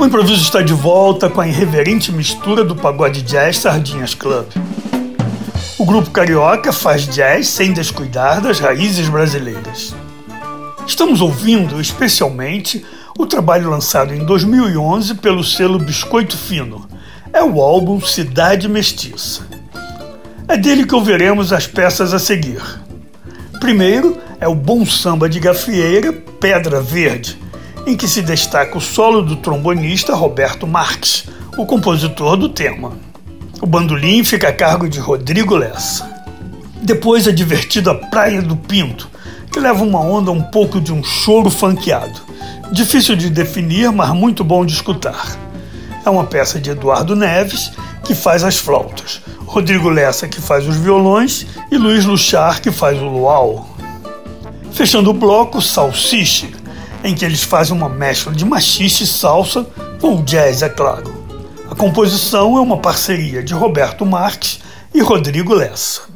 O improviso está de volta com a irreverente mistura do pagode jazz Sardinhas Club. O grupo carioca faz jazz sem descuidar das raízes brasileiras. Estamos ouvindo especialmente o trabalho lançado em 2011 pelo selo Biscoito Fino. É o álbum Cidade Mestiça. É dele que ouviremos as peças a seguir. Primeiro é o bom samba de gafieira Pedra Verde, em que se destaca o solo do trombonista Roberto Marques, o compositor do tema. O bandolim fica a cargo de Rodrigo Lessa. Depois a divertida Praia do Pinto, que leva uma onda um pouco de um choro funkeado. Difícil de definir, mas muito bom de escutar. É uma peça de Eduardo Neves, que faz as flautas, Rodrigo Lessa, que faz os violões, e Luiz Luchar, que faz o luau. Fechando o bloco, Salsiche, em que eles fazem uma mescla de machixe e salsa com o jazz, é claro. A composição é uma parceria de Roberto Marques e Rodrigo Lessa.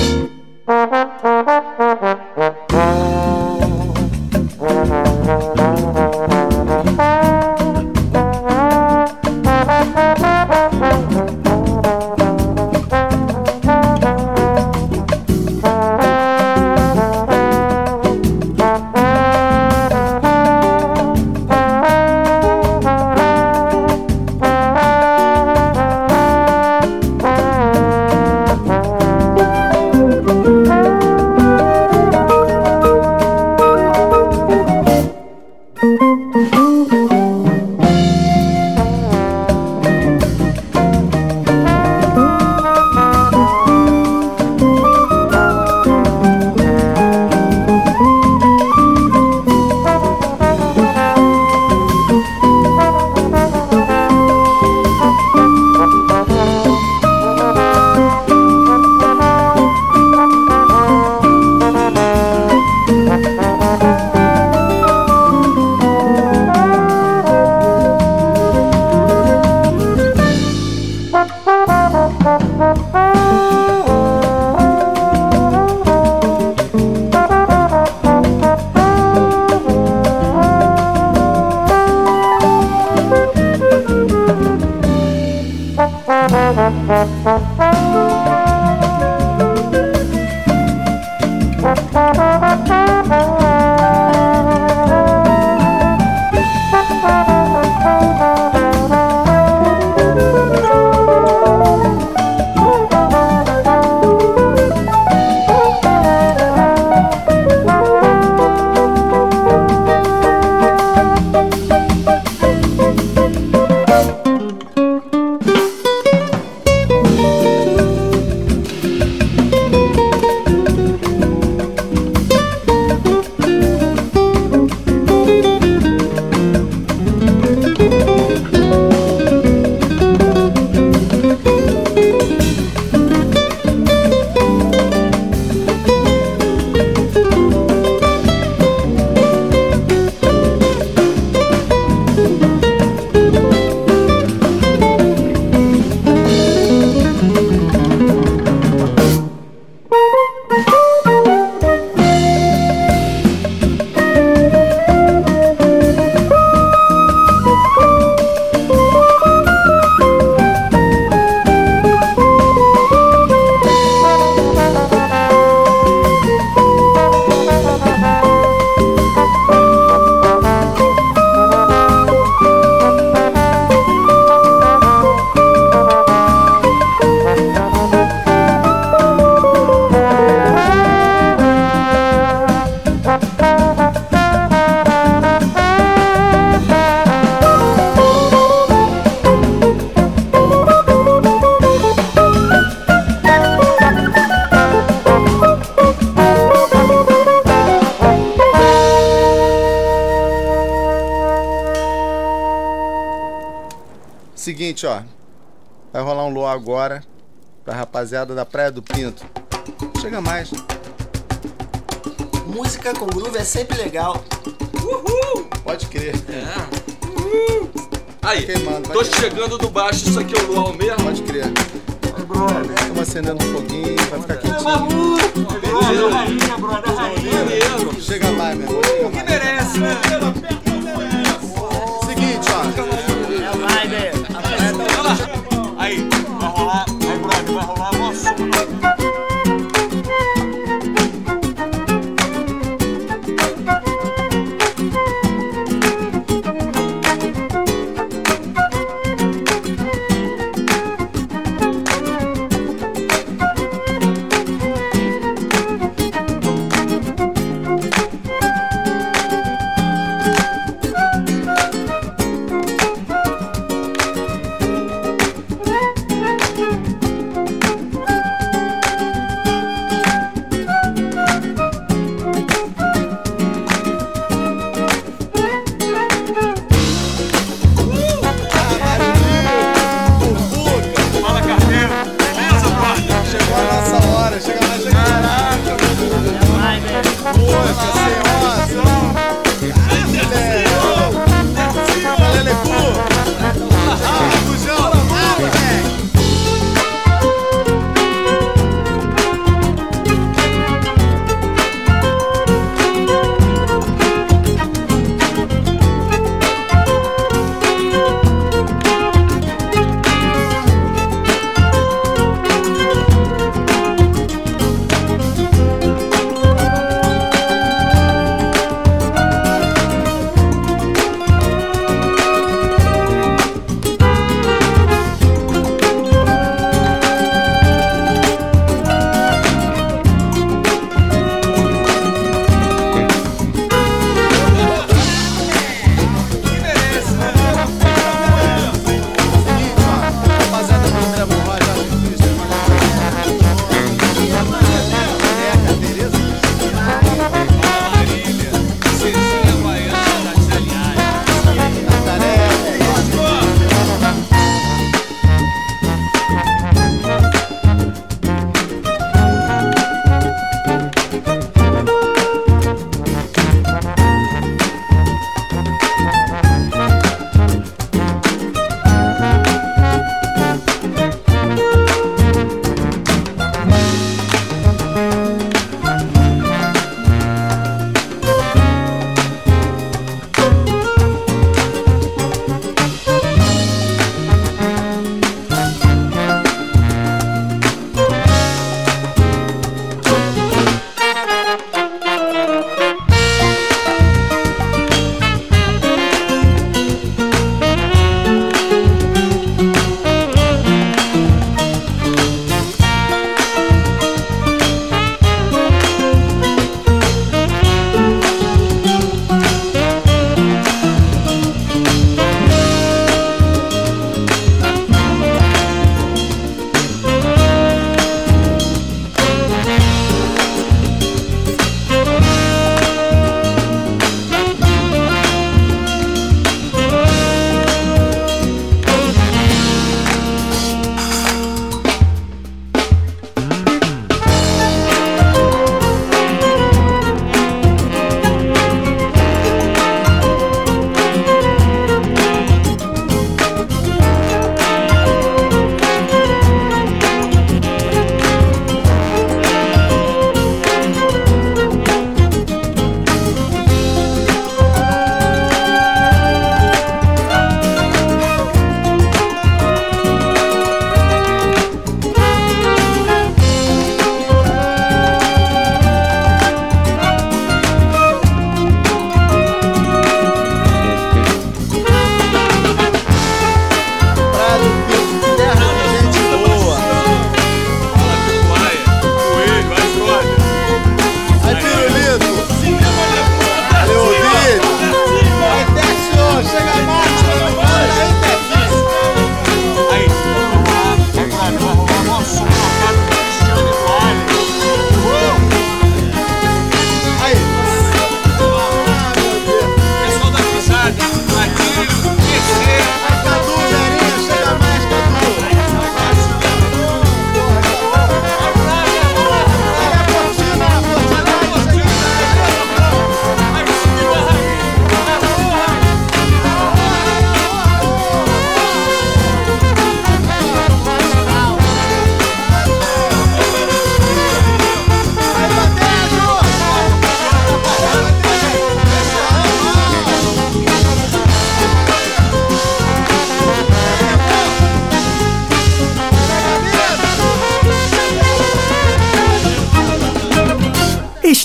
Seguinte, ó. Vai rolar um luau agora pra rapaziada da Praia do Pinto. Chega mais. Música com groove é sempre legal. Uhul! Pode crer. É. Uhul! Aí, queimando, tô chegando do baixo, isso aqui é o luau mesmo? Pode crer. Estamos acendendo um foguinho, vai ficar quentinho. Chega mais, meu irmão. Que merece, né? Seguinte, ó.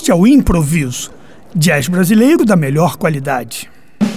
Este é o Improviso, jazz brasileiro da melhor qualidade.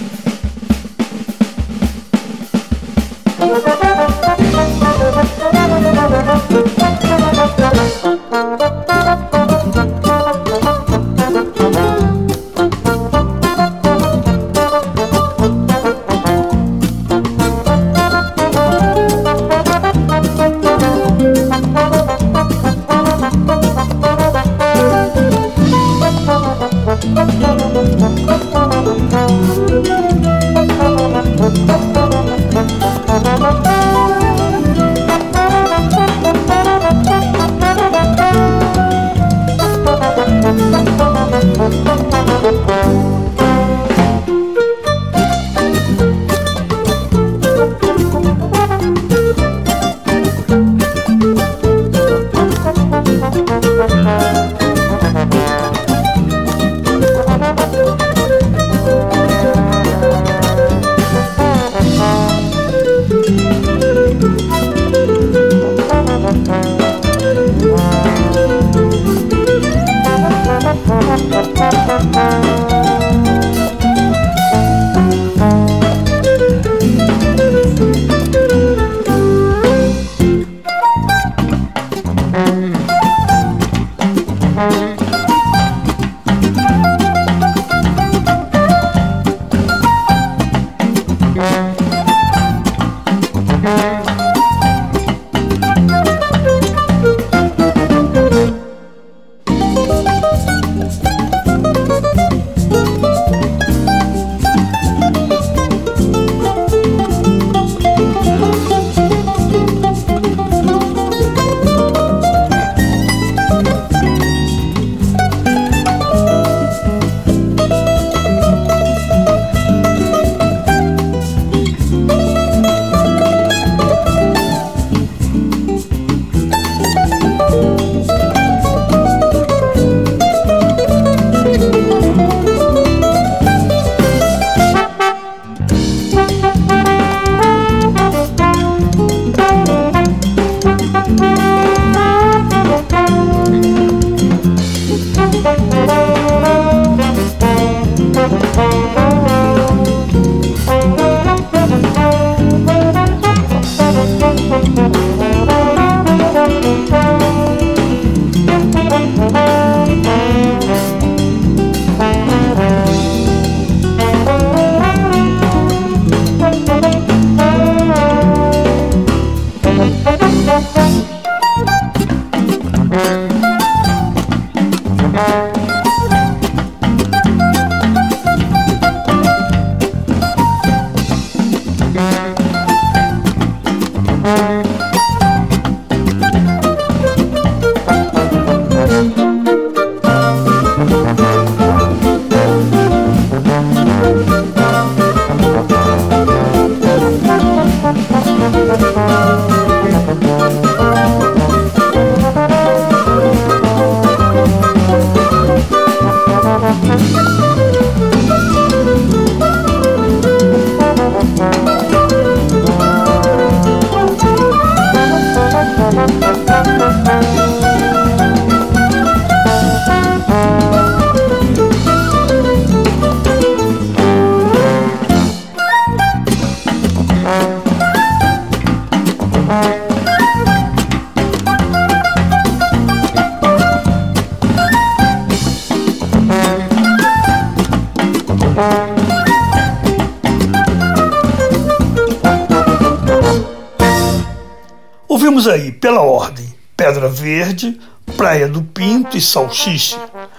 Ouvimos aí, pela ordem, Pedra Verde, Praia do Pinto e Salchiche,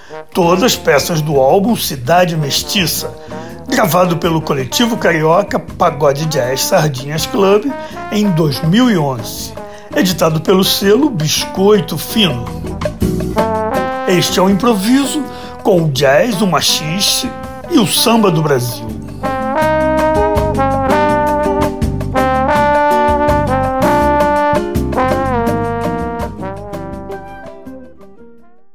todas peças do álbum Cidade Mestiça, gravado pelo coletivo carioca Pagode Jazz Sardinhas Club em 2011, editado pelo selo Biscoito Fino. Este é o Improviso com o jazz, o machixe e o samba do Brasil.